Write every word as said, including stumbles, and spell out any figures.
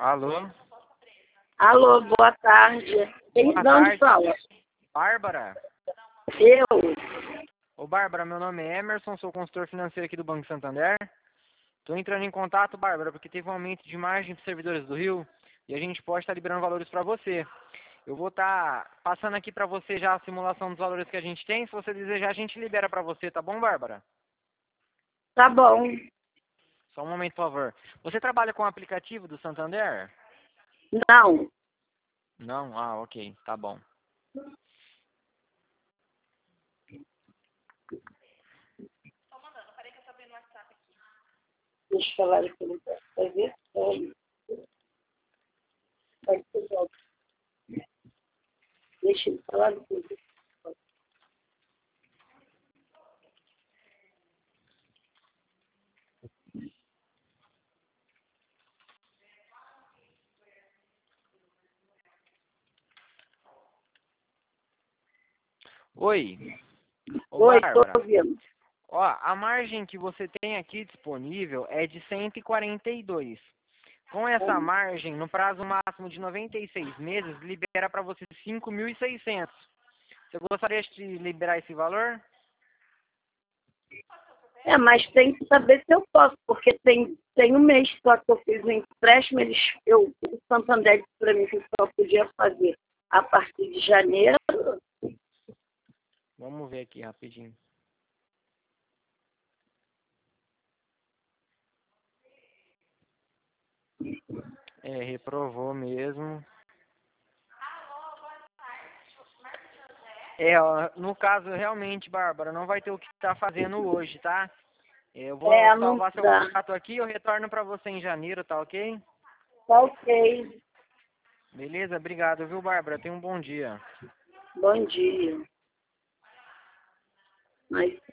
Alô? Alô, boa tarde. Quem Boa de onde tarde. fala? Bárbara? Eu. Ô, Bárbara, meu nome é Emerson, sou consultor financeiro aqui do Banco Santander. Estou entrando em contato, Bárbara, porque teve um aumento de margem para servidores do Rio e a gente pode estar liberando valores para você. Eu vou estar passando aqui para você já a simulação dos valores que a gente tem. Se você desejar, a gente libera para você, tá bom, Bárbara? Tá bom. Só um momento, por favor. Você trabalha com o aplicativo do Santander? Não. Não? Ah, ok, tá bom. Deixa eu falar aqui no vai ver. Vai ser bom. Deixa eu falar aqui. Oi. Ô, Oi, estou Bárbara. ouvindo. Ó, a margem que você tem aqui disponível é de cento e quarenta e dois. Com essa margem, no prazo máximo de noventa e seis meses, libera para você cinco mil e seiscentos. Você gostaria de liberar esse valor? É, mas tem que saber se eu posso, porque tem, tem um mês só que eu fiz um empréstimo, eles, eu, o Santander disse para mim que eu só podia fazer a partir de janeiro. Vamos ver aqui rapidinho. É, reprovou mesmo. É, ó, no caso, realmente, Bárbara, não vai ter o que estar fazendo hoje, tá? Eu vou É, não salvar seu dá. contato aqui e eu retorno para você em janeiro, tá ok? Tá ok. Beleza? Obrigado, viu, Bárbara? Tenha um bom dia. Bom dia. Mas